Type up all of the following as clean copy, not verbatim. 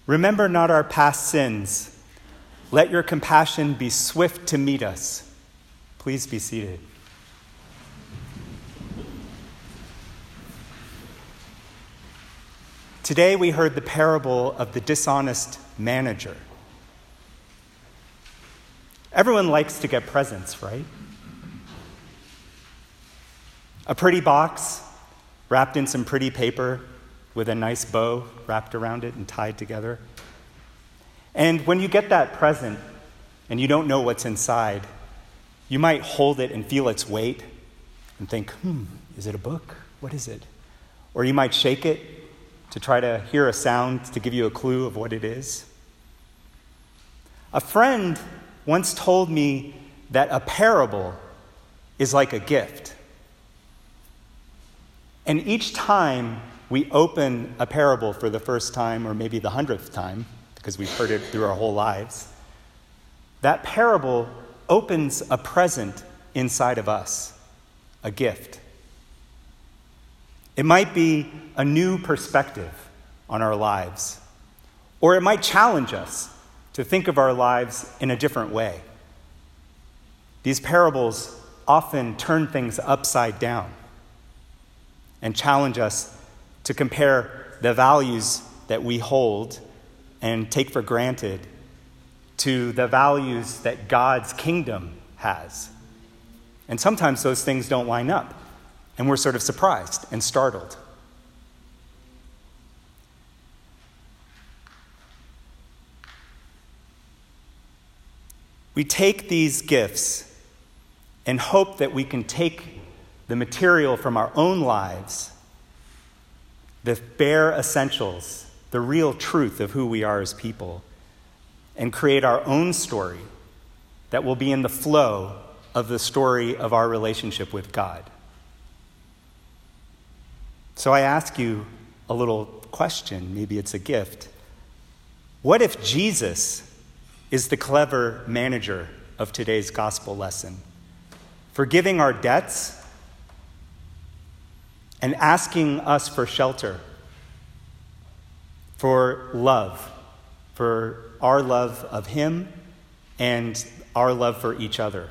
Remember not our past sins. Let your compassion be swift to meet us. Please be seated. Today we heard the parable of the dishonest manager. Everyone likes to get presents, right? A pretty box wrapped in some pretty paper with a nice bow wrapped around it and tied together. And when you get that present and you don't know what's inside, you might hold it and feel its weight and think, is it a book? What is it? Or you might shake it to try to hear a sound to give you a clue of what it is. A friend once told me that a parable is like a gift. And each time we open a parable for the first time, or maybe the 100th time, because we've heard it through our whole lives, that parable opens a present inside of us, a gift. It might be a new perspective on our lives, or it might challenge us to think of our lives in a different way. These parables often turn things upside down and challenge us to compare the values that we hold and take for granted to the values that God's kingdom has. And sometimes those things don't line up, and we're sort of surprised and startled. We take these gifts and hope that we can take the material from our own lives, the bare essentials, the real truth of who we are as people, and create our own story that will be in the flow of the story of our relationship with God. So I ask you a little question, maybe it's a gift. What if Jesus is the clever manager of today's gospel lesson, forgiving our debts and asking us for shelter, for love, for our love of him and our love for each other?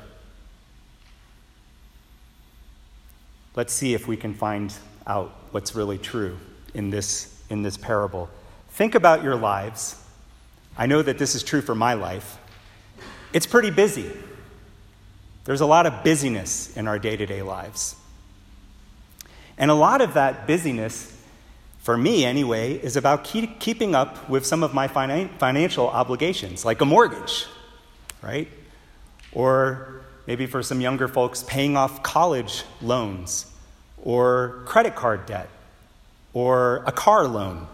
Let's see if we can find out what's really true in this parable. Think about your lives. I know that this is true for my life. It's pretty busy. There's a lot of busyness in our day-to-day lives. And a lot of that busyness, for me anyway, is about keeping up with some of my financial obligations, like a mortgage, right? Or maybe for some younger folks, paying off college loans, or credit card debt, or a car loan.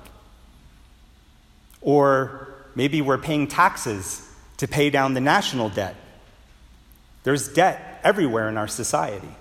Or maybe we're paying taxes to pay down the national debt. There's debt everywhere in our society.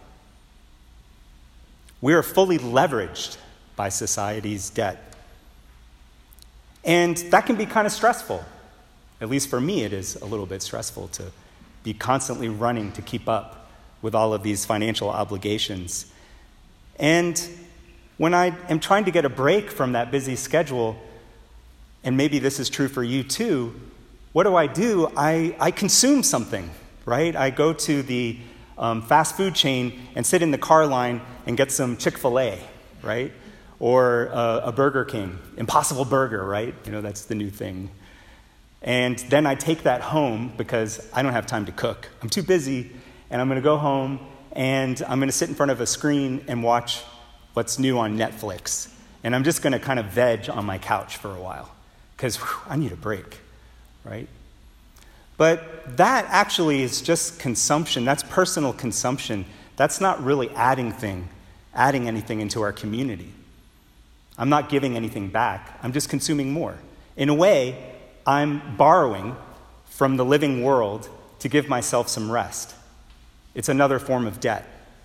We are fully leveraged by society's debt. And that can be kind of stressful. At least for me, it is a little bit stressful to be constantly running to keep up with all of these financial obligations. And when I am trying to get a break from that busy schedule, and maybe this is true for you too, what do? I consume something, right? I go to the fast food chain and sit in the car line and get some Chick-fil-A, right? Or a Burger King, Impossible Burger, right? You know, that's the new thing. And then I take that home because I don't have time to cook. I'm too busy, and I'm going to go home and I'm going to sit in front of a screen and watch what's new on Netflix. And I'm just going to kind of veg on my couch for a while because I need a break, right? But that actually is just consumption. That's personal consumption. That's not really adding anything into our community. I'm not giving anything back. I'm just consuming more. In a way, I'm borrowing from the living world to give myself some rest. It's another form of debt.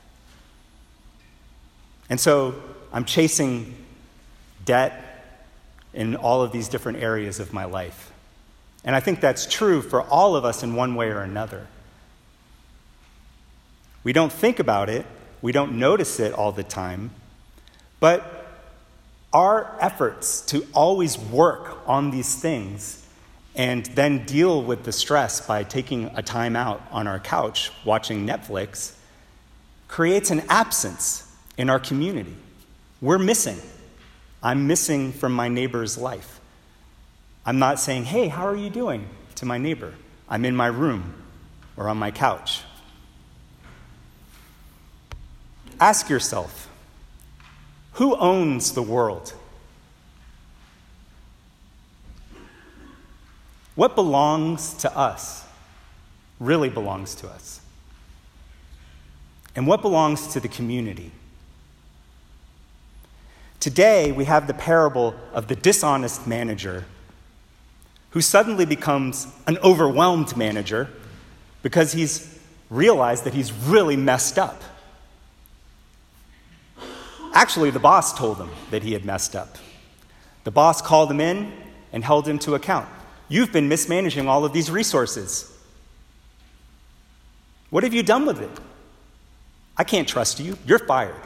And so I'm chasing debt in all of these different areas of my life. And I think that's true for all of us in one way or another. We don't think about it, we don't notice it all the time, but our efforts to always work on these things and then deal with the stress by taking a time out on our couch watching Netflix creates an absence in our community. We're missing. I'm missing from my neighbor's life. I'm not saying, hey, how are you doing to my neighbor? I'm in my room or on my couch. Ask yourself, who owns the world? What belongs to us really belongs to us? And what belongs to the community? Today, we have the parable of the dishonest manager who suddenly becomes an overwhelmed manager because he's realized that he's really messed up. Actually, the boss told him that he had messed up. The boss called him in and held him to account. You've been mismanaging all of these resources. What have you done with it? I can't trust you. You're fired.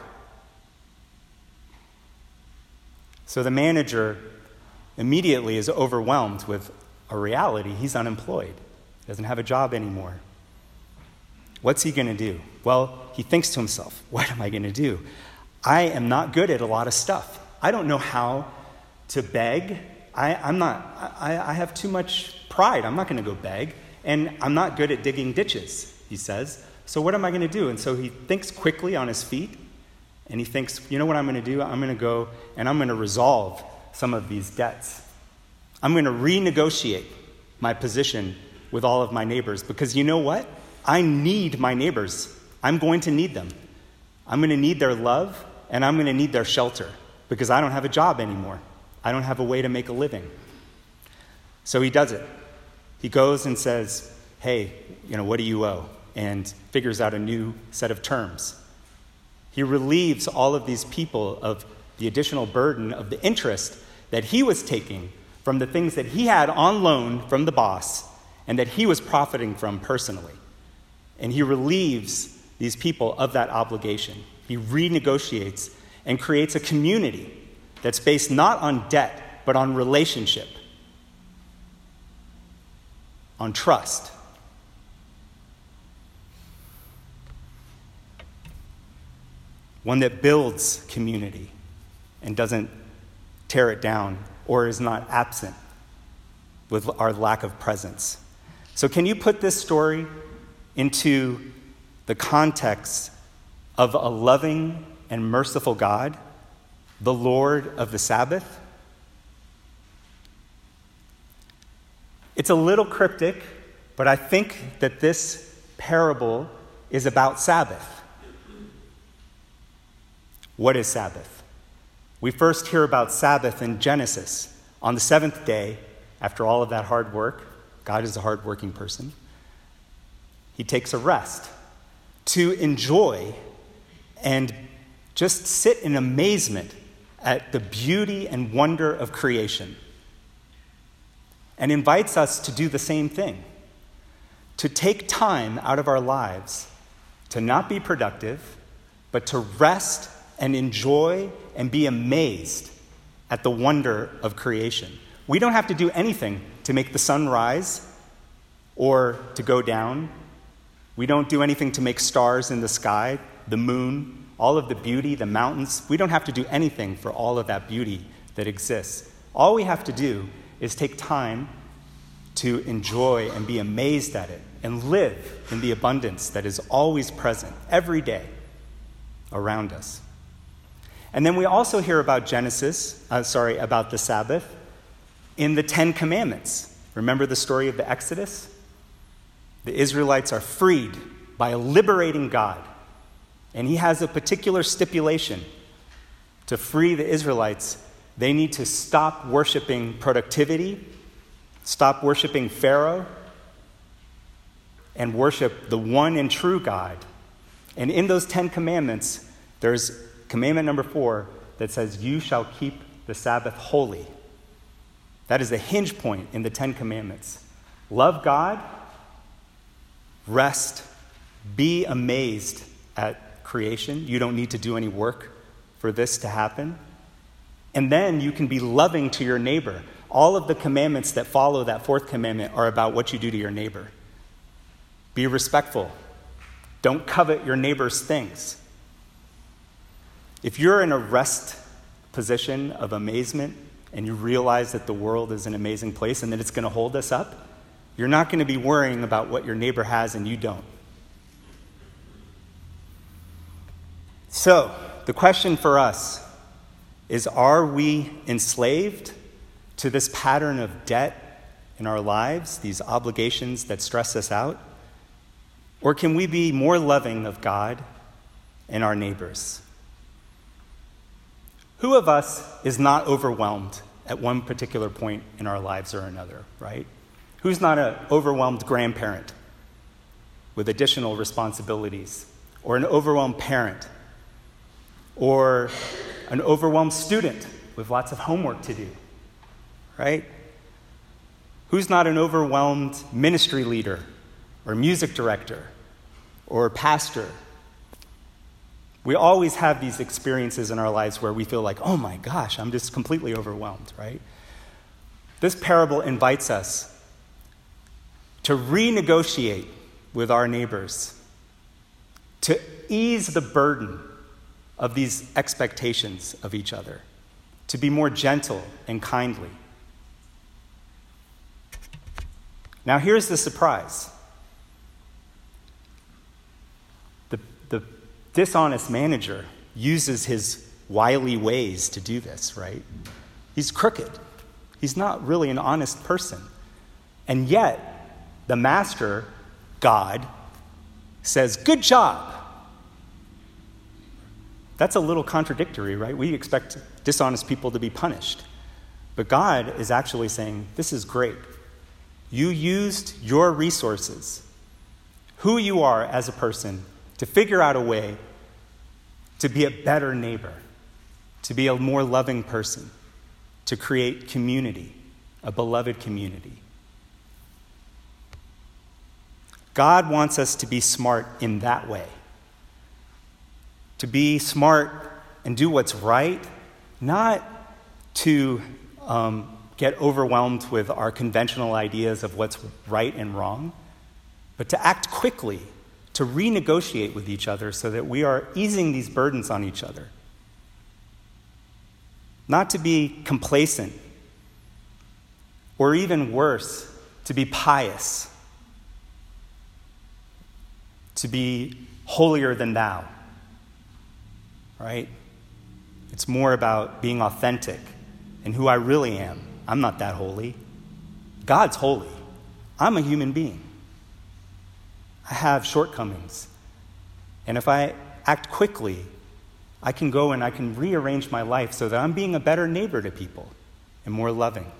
So the manager immediately is overwhelmed with a reality. He's unemployed. He doesn't have a job anymore. What's he going to do? Well, he thinks to himself, what am I going to do? I am not good at a lot of stuff. I don't know how to beg. I have too much pride. I'm not going to go beg. And I'm not good at digging ditches, he says. So what am I going to do? And so he thinks quickly on his feet. And he thinks, you know what I'm going to do? I'm going to go and I'm going to resolve some of these debts. I'm going to renegotiate my position with all of my neighbors. Because you know what? I need my neighbors. I'm going to need them. I'm going to need their love. And I'm going to need their shelter because I don't have a job anymore. I don't have a way to make a living. So he does it. He goes and says, hey, what do you owe? And figures out a new set of terms. He relieves all of these people of the additional burden of the interest that he was taking from the things that he had on loan from the boss and that he was profiting from personally. And he relieves these people of that obligation. He renegotiates and creates a community that's based not on debt, but on relationship, on trust. One that builds community and doesn't tear it down or is not absent with our lack of presence. So can you put this story into the context of a loving and merciful God, the Lord of the Sabbath? It's a little cryptic, but I think that this parable is about Sabbath. What is Sabbath? We first hear about Sabbath in Genesis. On the seventh day, after all of that hard work, God is a hardworking person, he takes a rest to enjoy and just sit in amazement at the beauty and wonder of creation, and invites us to do the same thing, to take time out of our lives to not be productive, but to rest and enjoy and be amazed at the wonder of creation. We don't have to do anything to make the sun rise or to go down. We don't do anything to make stars in the sky, the moon, all of the beauty, the mountains. We don't have to do anything for all of that beauty that exists. All we have to do is take time to enjoy and be amazed at it and live in the abundance that is always present every day around us. And then we also hear about about the Sabbath in the Ten Commandments. Remember the story of the Exodus? The Israelites are freed by a liberating God. And he has a particular stipulation. To free the Israelites, they need to stop worshiping productivity, stop worshiping Pharaoh, and worship the one and true God. And in those 10 commandments, there's commandment number 4 that says, you shall keep the Sabbath holy. That is the hinge point in the 10 commandments. Love God, rest, be amazed at creation. You don't need to do any work for this to happen. And then you can be loving to your neighbor. All of the commandments that follow that fourth commandment are about what you do to your neighbor. Be respectful. Don't covet your neighbor's things. If you're in a rest position of amazement and you realize that the world is an amazing place and that it's going to hold us up, you're not going to be worrying about what your neighbor has and you don't. So, the question for us is, are we enslaved to this pattern of debt in our lives, these obligations that stress us out? Or can we be more loving of God and our neighbors? Who of us is not overwhelmed at one particular point in our lives or another, right? Who's not an overwhelmed grandparent with additional responsibilities, or an overwhelmed parent, or an overwhelmed student with lots of homework to do, right? Who's not an overwhelmed ministry leader or music director or pastor? We always have these experiences in our lives where we feel like, oh my gosh, I'm just completely overwhelmed, right? This parable invites us to renegotiate with our neighbors, to ease the burden of these expectations of each other, to be more gentle and kindly. Now here's the surprise. The dishonest manager uses his wily ways to do this, right? He's crooked. He's not really an honest person. And yet, the master, God, says, good job. That's a little contradictory, right? We expect dishonest people to be punished. But God is actually saying, this is great. You used your resources, who you are as a person, to figure out a way to be a better neighbor, to be a more loving person, to create community, a beloved community. God wants us to be smart in that way. To be smart and do what's right, not to get overwhelmed with our conventional ideas of what's right and wrong, but to act quickly, to renegotiate with each other so that we are easing these burdens on each other. Not to be complacent, or even worse, to be pious, to be holier than thou, right? It's more about being authentic and who I really am. I'm not that holy. God's holy. I'm a human being. I have shortcomings. And if I act quickly, I can go and I can rearrange my life so that I'm being a better neighbor to people and more loving.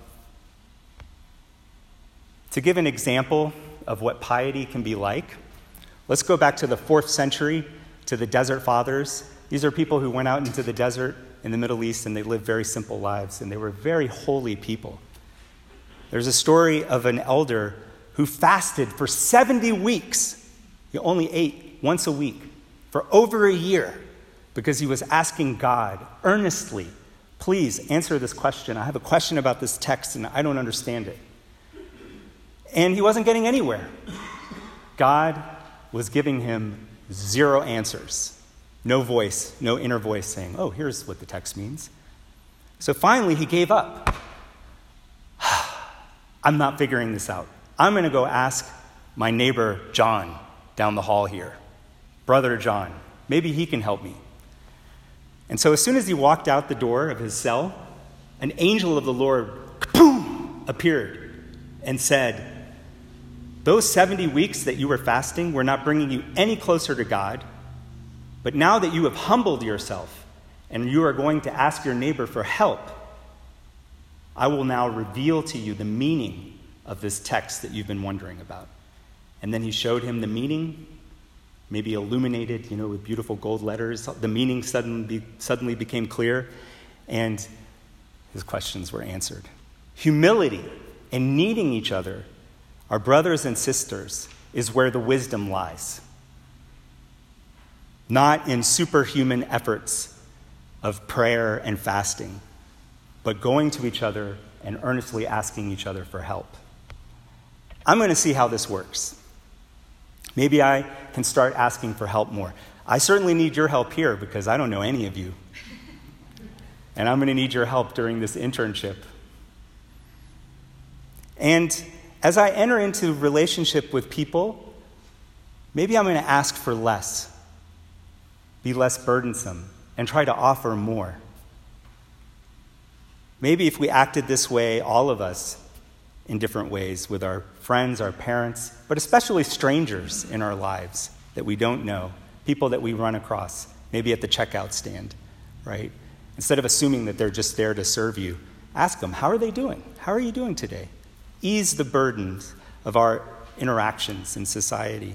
To give an example of what piety can be like, let's go back to the 4th century, to the Desert Fathers. These are people who went out into the desert in the Middle East and they lived very simple lives, and they were very holy people. There's a story of an elder who fasted for 70 weeks. He only ate once a week for over a year because he was asking God earnestly, please answer this question. I have a question about this text and I don't understand it. And he wasn't getting anywhere. God was giving him 0 answers. No voice, no inner voice saying, oh, here's what the text means. So finally he gave up. I'm not figuring this out. I'm going to go ask my neighbor John down the hall here. Brother John, maybe he can help me. And so as soon as he walked out the door of his cell, an angel of the Lord, kaboom, appeared and said, those 70 weeks that you were fasting were not bringing you any closer to God, but now that you have humbled yourself and you are going to ask your neighbor for help, I will now reveal to you the meaning of this text that you've been wondering about. And then he showed him the meaning, maybe illuminated, with beautiful gold letters. The meaning suddenly became clear, and his questions were answered. Humility and needing each other, our brothers and sisters, is where the wisdom lies. Not in superhuman efforts of prayer and fasting, but going to each other and earnestly asking each other for help. I'm going to see how this works. Maybe I can start asking for help more. I certainly need your help here because I don't know any of you. And I'm going to need your help during this internship. And as I enter into relationship with people, maybe I'm going to ask for less, be less burdensome, and try to offer more. Maybe if we acted this way, all of us, in different ways, with our friends, our parents, but especially strangers in our lives that we don't know, people that we run across, maybe at the checkout stand, right? Instead of assuming that they're just there to serve you, ask them, how are they doing? How are you doing today? Ease the burdens of our interactions in society.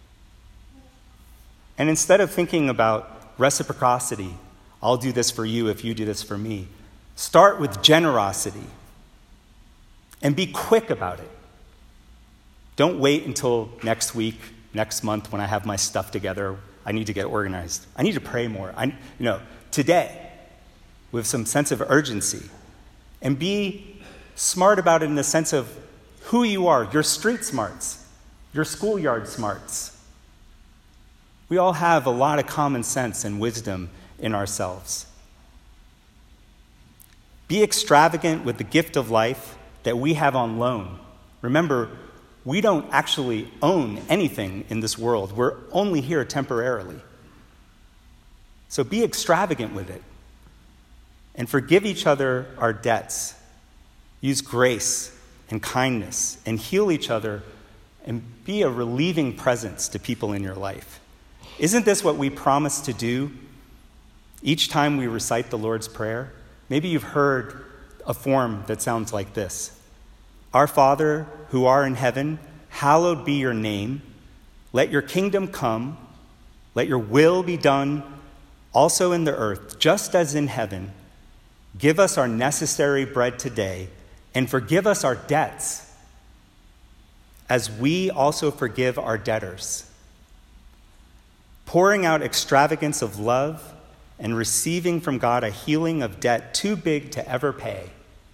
And instead of thinking about reciprocity, I'll do this for you if you do this for me, start with generosity and be quick about it. Don't wait until next week, next month when I have my stuff together. I need to get organized. I need to pray more. Today, with some sense of urgency. And be smart about it in the sense of who you are, your street smarts, your schoolyard smarts. We all have a lot of common sense and wisdom in ourselves. Be extravagant with the gift of life that we have on loan. Remember, we don't actually own anything in this world. We're only here temporarily. So be extravagant with it. And forgive each other our debts. Use grace and kindness and heal each other and be a relieving presence to people in your life. Isn't this what we promise to do each time we recite the Lord's Prayer? Maybe you've heard a form that sounds like this. Our Father, who art in heaven, hallowed be your name. Let your kingdom come. Let your will be done also in the earth, just as in heaven. Give us our necessary bread today, and forgive us our debts, as we also forgive our debtors. Pouring out extravagance of love and receiving from God a healing of debt too big to ever pay.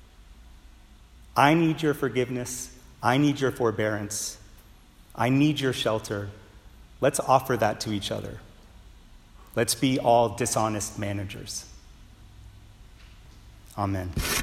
I need your forgiveness. I need your forbearance. I need your shelter. Let's offer that to each other. Let's be all dishonest managers. Amen.